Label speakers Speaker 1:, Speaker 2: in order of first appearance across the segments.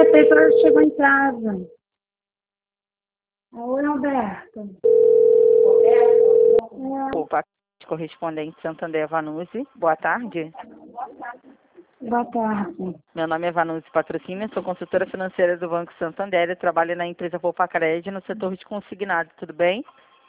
Speaker 1: até que ela chegou em casa. Oi, Alberto.
Speaker 2: Opa, correspondente Santander Vanucci. Boa tarde.
Speaker 1: Boa tarde.
Speaker 2: Meu nome é Vanucci Patrocínio, sou consultora financeira do Banco Santander e trabalho na empresa Poupa-Cred no setor de consignado, tudo bem?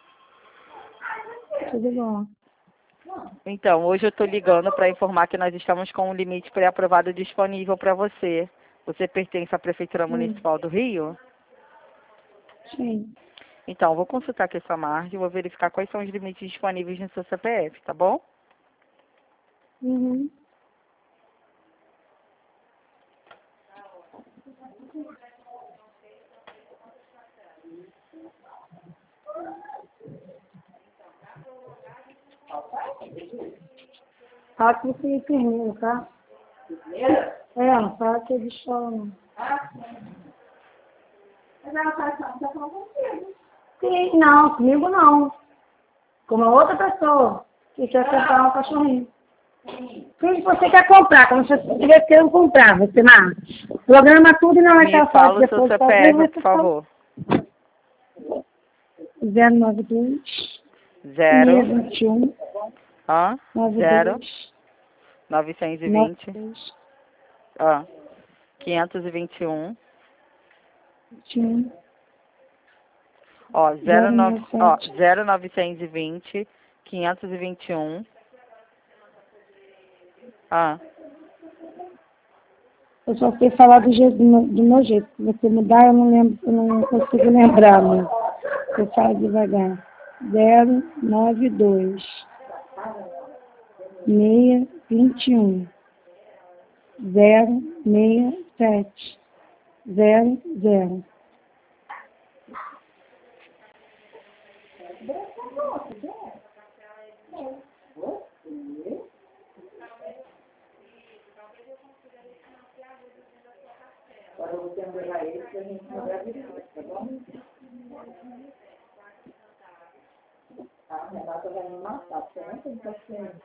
Speaker 1: Tudo bom.
Speaker 2: Então, hoje eu estou ligando para informar que nós estamos com um limite pré-aprovado disponível para você. Você pertence à Prefeitura Municipal do Rio?
Speaker 1: Sim.
Speaker 2: Então, vou consultar aqui a sua margem e vou verificar quais são os limites disponíveis no seu CPF, tá bom?
Speaker 1: Uhum. Fala que você é enfermeiro, tá? Não fala que é de chão. Mas ela faz não, tá falando contigo. Sim, não, comigo não. Com uma outra pessoa que quer comprar um cachorrinho. Quem você quer comprar? Como se você estivesse querendo comprar, você não. Programa tudo e não vai
Speaker 2: Me
Speaker 1: estar
Speaker 2: fala
Speaker 1: fácil
Speaker 2: o seu
Speaker 1: depois de fazer,
Speaker 2: CPF,
Speaker 1: você
Speaker 2: por
Speaker 1: fala.
Speaker 2: favor.
Speaker 1: 092
Speaker 2: Zero,
Speaker 1: 621
Speaker 2: zero,
Speaker 1: 92
Speaker 2: 920,
Speaker 1: 92
Speaker 2: 521,
Speaker 1: 21
Speaker 2: 0920, 521,
Speaker 1: Eu só sei falar do meu jeito. Se você mudar, eu não lembro, eu não consigo lembrar, né? Eu falo devagar. 092 621 067 00. Agora eu vou tentar ele para a gente mudar de vida, tá bom? A Renata vai me matar, porque eu não tenho paciência.